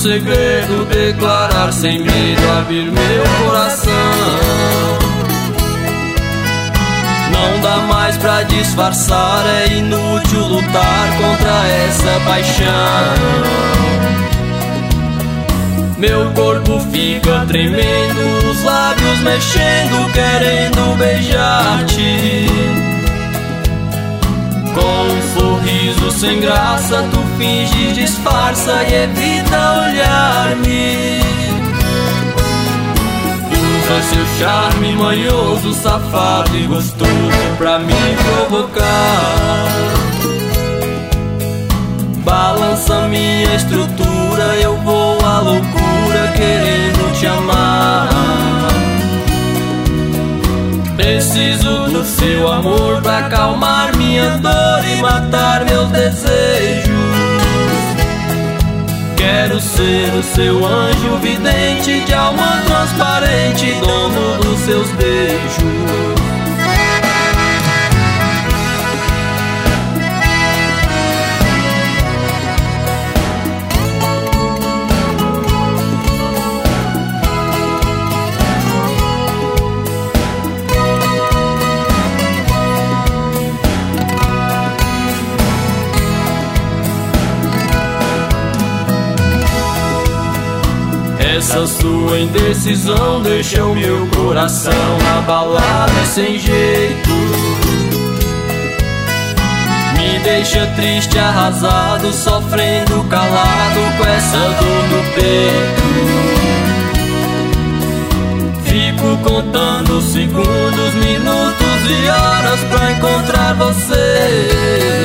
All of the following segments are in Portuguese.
segredo, declarar sem medo, abrir meu coração. Não dá mais pra disfarçar, é inútil lutar contra essa paixão. Meu corpo fica tremendo, os lábios mexendo, querendo beijar-te. Com um sorriso sem graça, tu finge, disfarça e evita olhar-me. Usa seu charme manhoso, safado e gostoso pra me provocar. Balança minha estrutura, eu vou à loucura querendo te amar. Preciso do seu amor pra acalmar minha dor e matar meus desejos. Quero ser o seu anjo vidente, de alma transparente, dono dos seus beijos. Essa sua indecisão deixa o meu coração abalado e sem jeito. Me deixa triste, arrasado, sofrendo calado com essa dor no peito. Fico contando segundos, minutos e horas pra encontrar você.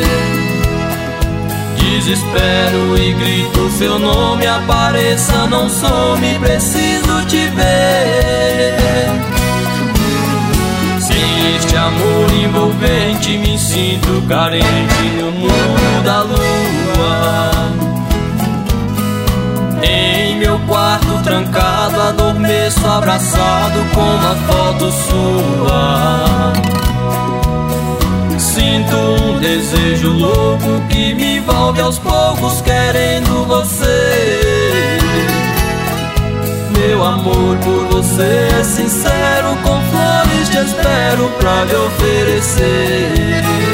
Desespero e grito seu nome, apareça, não some, preciso te ver. Sem este amor envolvente, me sinto carente no mundo da lua. Em meu quarto trancado, adormeço abraçado com uma foto sua. Sinto um desejo louco que me envolve aos poucos, querendo você. Meu amor por você é sincero, com flores te espero pra lhe oferecer.